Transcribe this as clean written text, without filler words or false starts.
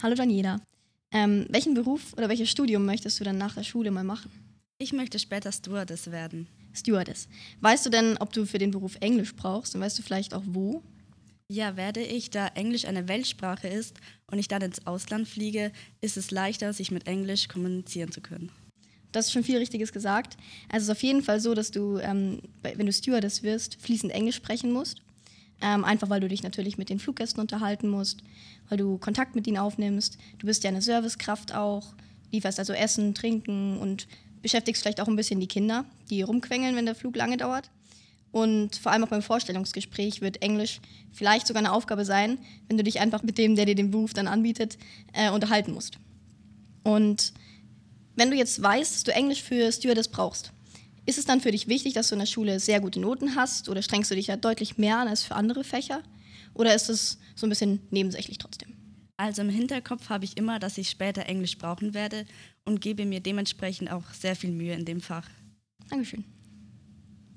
Hallo Daniela. Welchen Beruf oder welches Studium möchtest du dann nach der Schule mal machen? Ich möchte später Stewardess werden. Stewardess. Weißt du denn, ob du für den Beruf Englisch brauchst und weißt du vielleicht auch wo? Ja, werde ich, da Englisch eine Weltsprache ist und ich dann ins Ausland fliege, ist es leichter, sich mit Englisch kommunizieren zu können. Das ist schon viel Richtiges gesagt. Also es ist auf jeden Fall so, dass du, wenn du Stewardess wirst, fließend Englisch sprechen musst. Einfach weil du dich natürlich mit den Fluggästen unterhalten musst, weil du Kontakt mit ihnen aufnimmst. Du bist ja eine Servicekraft auch, lieferst also Essen, Trinken und beschäftigst vielleicht auch ein bisschen die Kinder, die rumquengeln, wenn der Flug lange dauert. Und vor allem auch beim Vorstellungsgespräch wird Englisch vielleicht sogar eine Aufgabe sein, wenn du dich einfach mit dem, der dir den Beruf dann anbietet, unterhalten musst. Und wenn du jetzt weißt, dass du Englisch für Stewardess brauchst, ist es dann für dich wichtig, dass du in der Schule sehr gute Noten hast oder strengst du dich ja deutlich mehr an als für andere Fächer? Oder ist es so ein bisschen nebensächlich trotzdem? Also im Hinterkopf habe ich immer, dass ich später Englisch brauchen werde und gebe mir dementsprechend auch sehr viel Mühe in dem Fach. Dankeschön.